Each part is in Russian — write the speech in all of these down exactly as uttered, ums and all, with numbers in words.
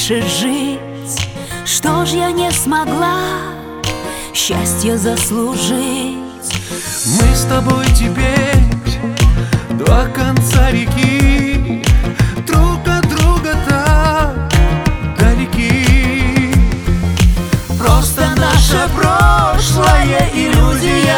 дальше жить? Что ж я не смогла счастье заслужить? Мы с тобой теперь два конца реки, друг от друга так далеки. Просто наше прошлое иллюзия,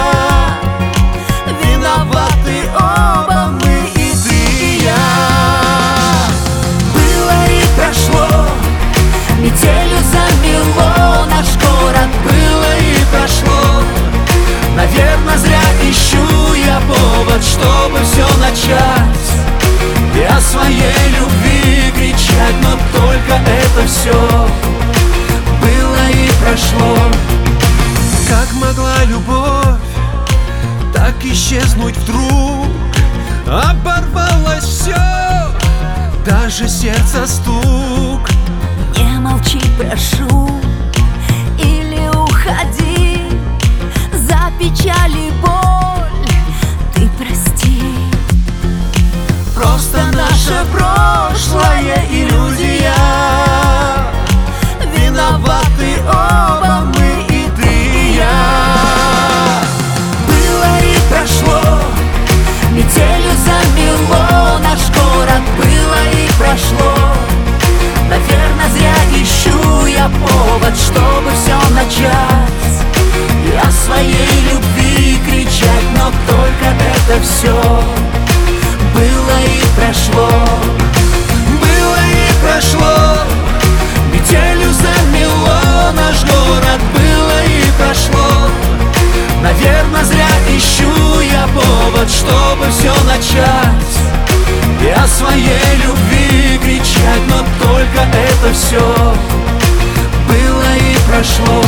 виноваты оба мы, и ты и я. Было и прошло, метелью замело наш город. Было и прошло, наверное, зря ищу я повод, чтобы все начать и о своей любви кричать. Но только это все было и прошло. Как могла любовь так исчезнуть вдруг? Оборвалось все, даже сердце стук. Не молчи, прошу, или уходи. За печаль и боль ты прости. Просто наше прошлое иллюзия, виноваты оба мы, и ты и я. Было и прошло, метелью замело наш город. Было и прошло, наверное, зря ищу я повод, чтобы все начать и о своей любви кричать. Но только это все было и прошло. Было и прошло, метелью замело наш город. Было и прошло, наверное, зря ищу я повод, чтобы все начать и о своей любви кричать. Но только это все было и прошло.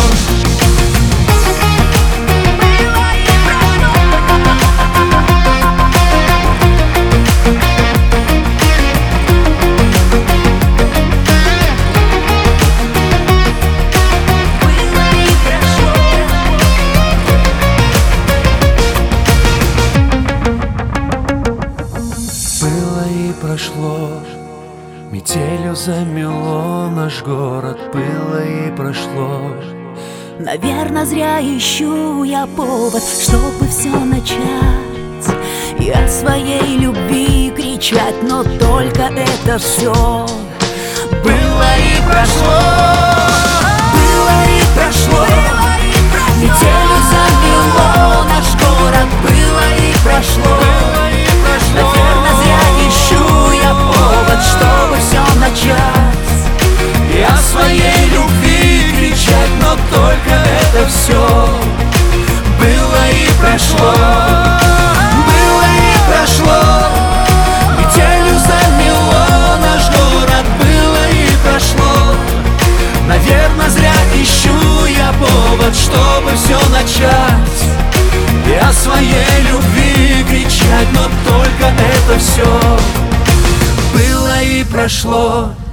Прошло, метелью замело наш город. Было и прошло, наверное, зря ищу я повод, чтобы все начать и о своей любви кричать. Но только это все было и прошло. Было и прошло, метелью замело наш город. Было и прошло, наверное, зря ищу я повод, чтобы все начать и о своей любви кричать. Но только это все было и прошло. Было и прошло, метелью замело наш город. Было и прошло, наверное, зря ищу я повод, чтобы все начать и о своей любви кричать. Но только это все было и прошло.